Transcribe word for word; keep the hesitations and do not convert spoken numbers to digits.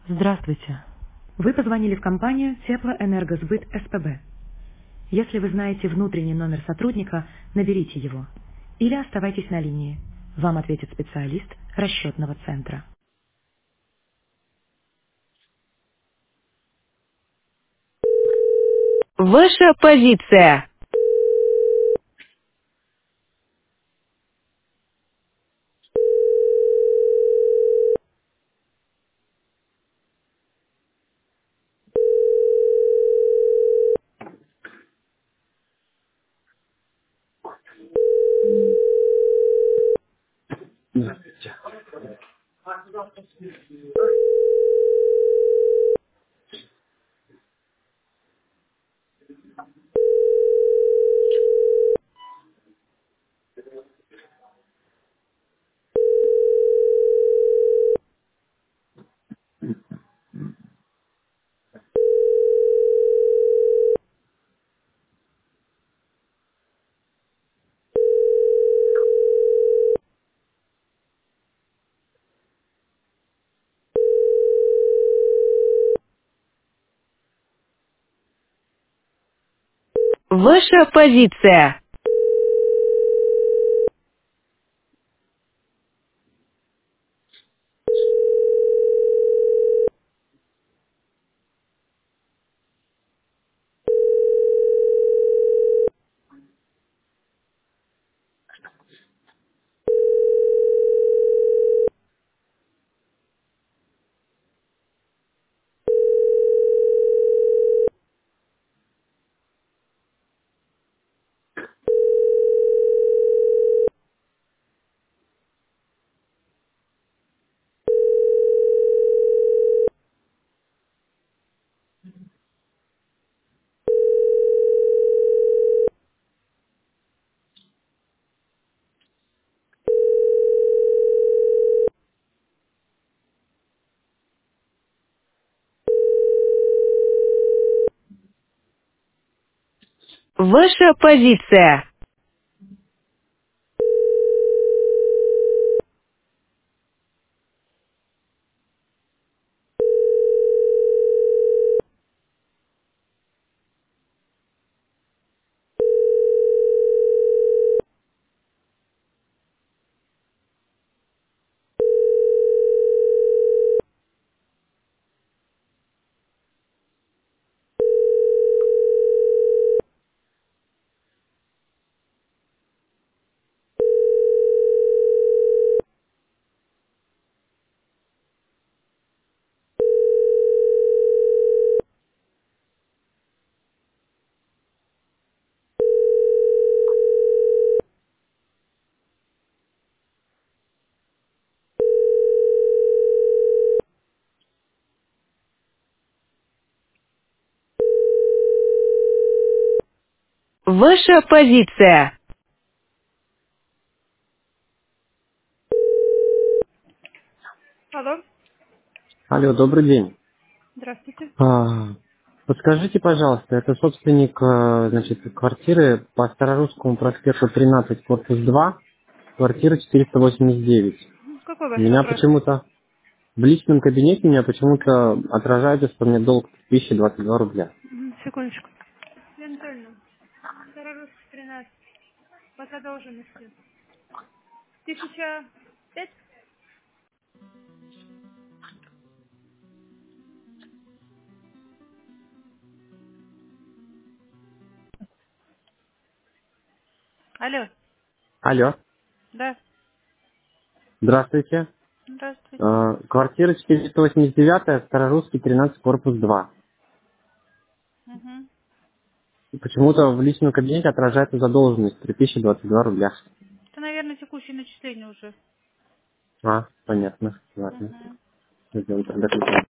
Здравствуйте. Вы позвонили в компанию Теплоэнергосбыт СПБ. Если вы знаете внутренний номер сотрудника, наберите его. Или оставайтесь на линии. Вам ответит специалист расчетного центра. Ваша позиция. Здравствуйте. Ваша позиция. Ваша позиция. Ваша позиция. Алло, Алло, добрый день. здравствуйте. А, подскажите, пожалуйста, это собственник, э, значит, квартиры по Старорусскому проспекту тринадцать, корпус два, квартира четыреста восемьдесят девять. Какой У ваш меня вопрос? почему-то в личном кабинете у меня почему-то отражается, что мне долг тысяча двадцать два рубля. М, Секундочку. Лена Анатольевна, Старорусская, тринадцать, по задолженности. Тысяча пять? Алло, Алло, да, здравствуйте. здравствуйте. Э, квартира четыреста восемьдесят девять, Старорусский, тринадцать, корпус два. Угу. И почему-то в личном кабинете отражается задолженность три тысячи двадцать два рубля. Это, наверное, текущее начисление уже. А, понятно. Ладно. Угу. Сделаем тогда.